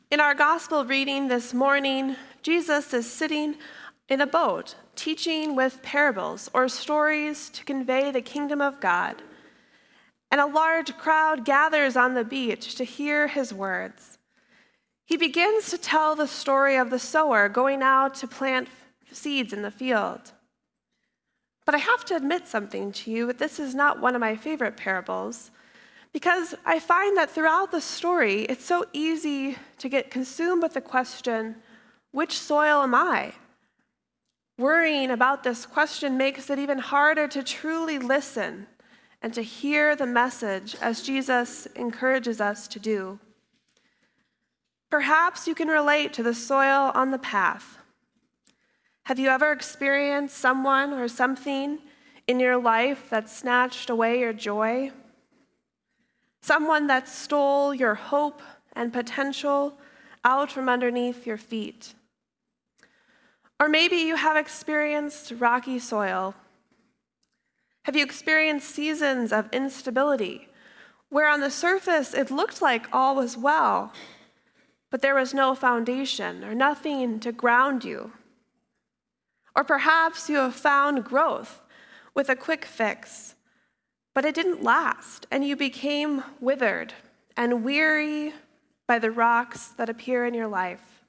In our gospel reading this morning, Jesus is sitting in a boat, teaching with parables or stories to convey the kingdom of God. And a large crowd gathers on the beach to hear his words. He begins to tell the story of the sower going out to plant seeds in the field. But I have to admit something to you, this is not one of my favorite parables, because I find that throughout the story, it's so easy to get consumed with the question, which soil am I? Worrying about this question makes it even harder to truly listen and to hear the message as Jesus encourages us to do. Perhaps you can relate to the soil on the path. Have you ever experienced someone or something in your life that snatched away your joy? Someone that stole your hope and potential out from underneath your feet? Or maybe you have experienced rocky soil. Have you experienced seasons of instability where on the surface it looked like all was well, but there was no foundation or nothing to ground you? Or perhaps you have found growth with a quick fix, but it didn't last, and you became withered and weary by the rocks that appear in your life.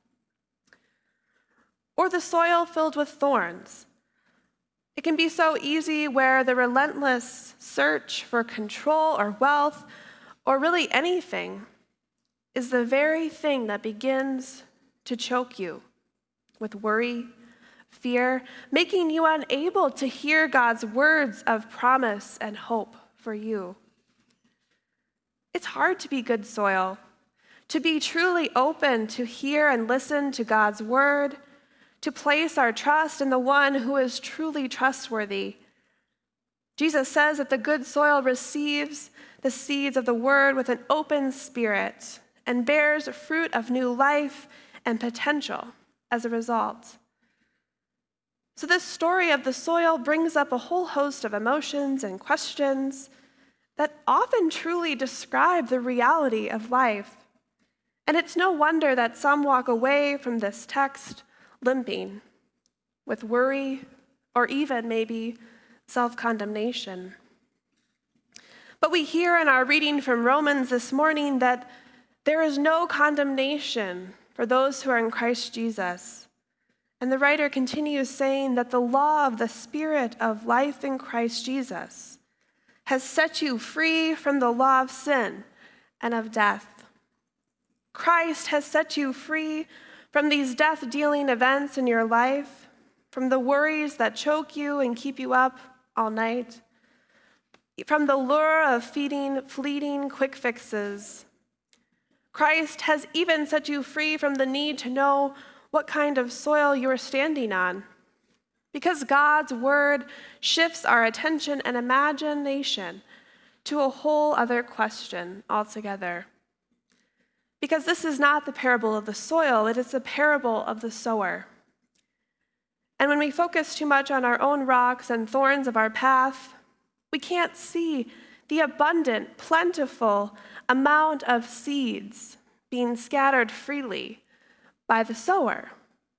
Or the soil filled with thorns. It can be so easy where the relentless search for control or wealth, or really anything, is the very thing that begins to choke you with worry, fear, making you unable to hear God's words of promise and hope for you. It's hard to be good soil, to be truly open to hear and listen to God's word, to place our trust in the one who is truly trustworthy. Jesus says that the good soil receives the seeds of the word with an open spirit and bears fruit of new life and potential as a result. So this story of the soil brings up a whole host of emotions and questions that often truly describe the reality of life. And it's no wonder that some walk away from this text limping with worry or even maybe self-condemnation. But we hear in our reading from Romans this morning that there is no condemnation for those who are in Christ Jesus. And the writer continues saying that the law of the Spirit of life in Christ Jesus has set you free from the law of sin and of death. Christ has set you free from these death-dealing events in your life, from the worries that choke you and keep you up all night, from the lure of fleeting quick fixes. Christ has even set you free from the need to know what kind of soil you are standing on, because God's word shifts our attention and imagination to a whole other question altogether. Because this is not the parable of the soil, it is the parable of the sower. And when we focus too much on our own rocks and thorns of our path, we can't see the abundant, plentiful amount of seeds being scattered freely by the sower.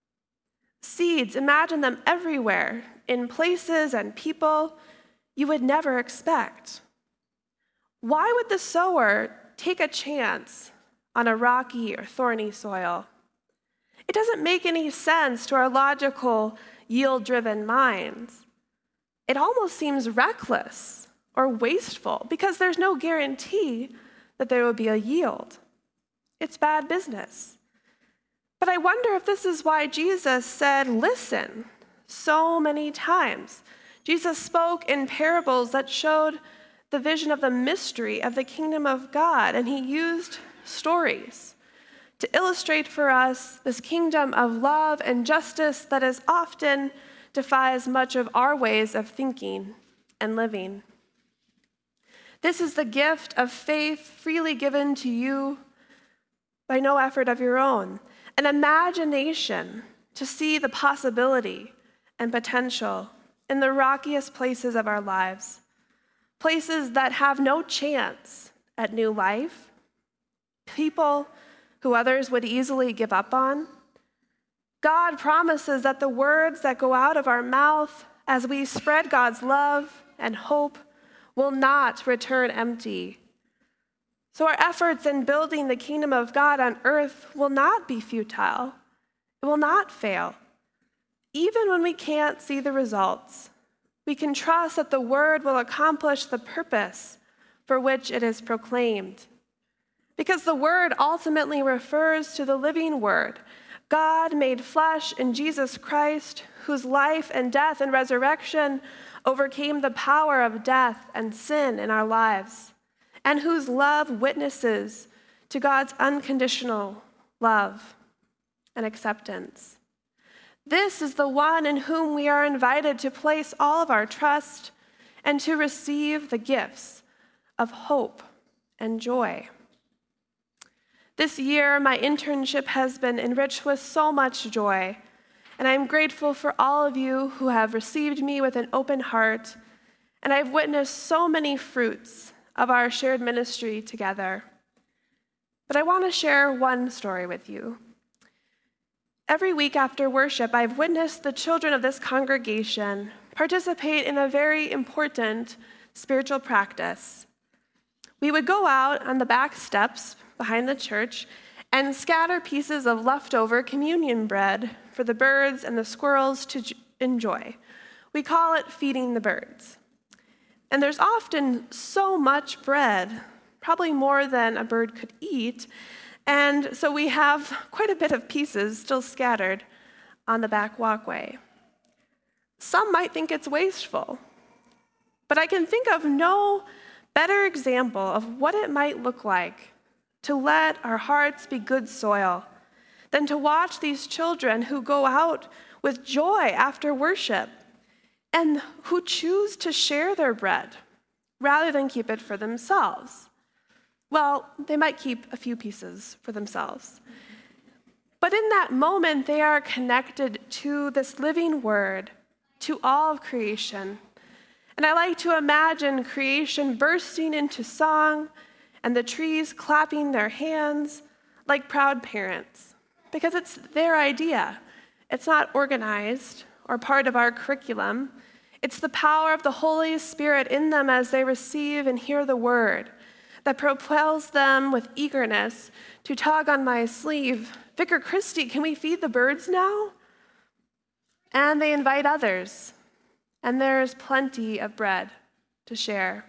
Seeds, imagine them everywhere, in places and people you would never expect. Why would the sower take a chance on a rocky or thorny soil? It doesn't make any sense to our logical, yield-driven minds. It almost seems reckless or wasteful because there's no guarantee that there will be a yield. It's bad business. But I wonder if this is why Jesus said, listen, so many times. Jesus spoke in parables that showed the vision of the mystery of the kingdom of God, and he used stories to illustrate for us this kingdom of love and justice that is often defies much of our ways of thinking and living. This is the gift of faith freely given to you by no effort of your own, an imagination to see the possibility and potential in the rockiest places of our lives, places that have no chance at new life, people who others would easily give up on. God promises that the words that go out of our mouth as we spread God's love and hope will not return empty. So our efforts in building the kingdom of God on earth will not be futile. It will not fail. Even when we can't see the results, we can trust that the word will accomplish the purpose for which it is proclaimed. Because the word ultimately refers to the living word, God made flesh in Jesus Christ, whose life and death and resurrection overcame the power of death and sin in our lives, and whose love witnesses to God's unconditional love and acceptance. This is the one in whom we are invited to place all of our trust and to receive the gifts of hope and joy. This year, my internship has been enriched with so much joy, and I'm grateful for all of you who have received me with an open heart, and I've witnessed so many fruits of our shared ministry together. But I want to share one story with you. Every week after worship, I've witnessed the children of this congregation participate in a very important spiritual practice. We would go out on the back steps behind the church and scatter pieces of leftover communion bread for the birds and the squirrels to enjoy. We call it feeding the birds. And there's often so much bread, probably more than a bird could eat, and so we have quite a bit of pieces still scattered on the back walkway. Some might think it's wasteful, but I can think of no better example of what it might look like to let our hearts be good soil than to watch these children who go out with joy after worship and who choose to share their bread rather than keep it for themselves. Well, they might keep a few pieces for themselves. But in that moment, they are connected to this living word, to all of creation. And I like to imagine creation bursting into song and the trees clapping their hands like proud parents, because it's their idea. It's not organized or part of our curriculum. It's the power of the Holy Spirit in them as they receive and hear the word that propels them with eagerness to tug on my sleeve. Vicar Christie, can we feed the birds now? And they invite others, and there's plenty of bread to share.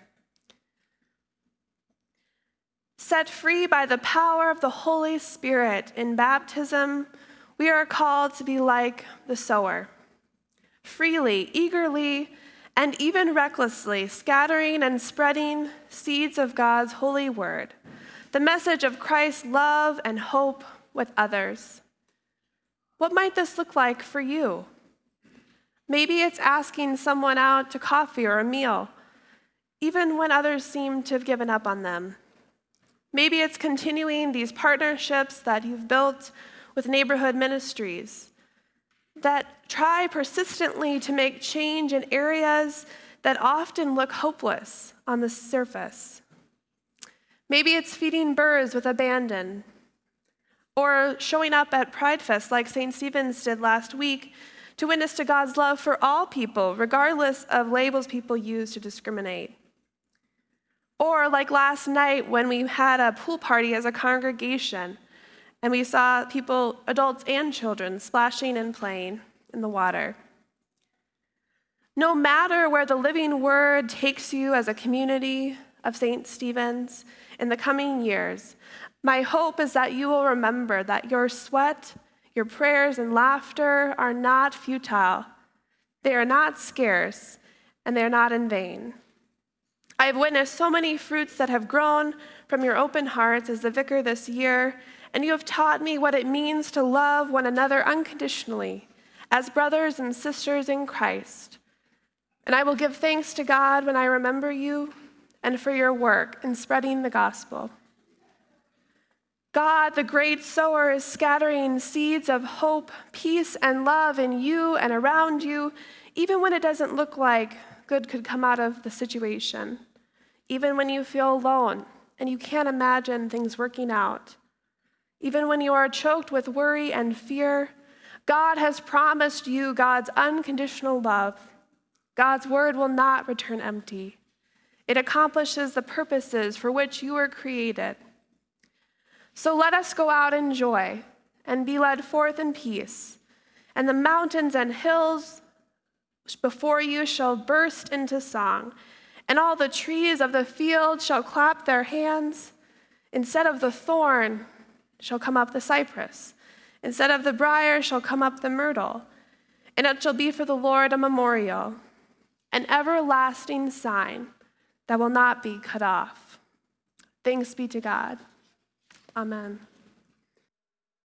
Set free by the power of the Holy Spirit in baptism, we are called to be like the sower, freely, eagerly, and even recklessly scattering and spreading seeds of God's holy word, the message of Christ's love and hope with others. What might this look like for you? Maybe it's asking someone out to coffee or a meal, even when others seem to have given up on them. Maybe it's continuing these partnerships that you've built with neighborhood ministries that try persistently to make change in areas that often look hopeless on the surface. Maybe it's feeding birds with abandon, or showing up at Pride Fest like St. Stephen's did last week to witness to God's love for all people, regardless of labels people use to discriminate. Or like last night when we had a pool party as a congregation, and we saw people, adults and children, splashing and playing in the water. No matter where the living word takes you as a community of St. Stephen's in the coming years, my hope is that you will remember that your sweat, your prayers, and laughter are not futile. They are not scarce, and they are not in vain. I have witnessed so many fruits that have grown from your open hearts as the vicar this year, and you have taught me what it means to love one another unconditionally as brothers and sisters in Christ. And I will give thanks to God when I remember you and for your work in spreading the gospel. God, the great sower, is scattering seeds of hope, peace, and love in you and around you, even when it doesn't look like good could come out of the situation, even when you feel alone and you can't imagine things working out, Even when you are choked with worry and fear, God has promised you God's unconditional love. God's word will not return empty. It accomplishes the purposes for which you were created. So let us go out in joy and be led forth in peace, and the mountains and hills before you shall burst into song, and all the trees of the field shall clap their hands. Instead of the thorn shall come up the cypress. Instead of the briar shall come up the myrtle. And it shall be for the Lord a memorial, an everlasting sign that will not be cut off. Thanks be to God. Amen.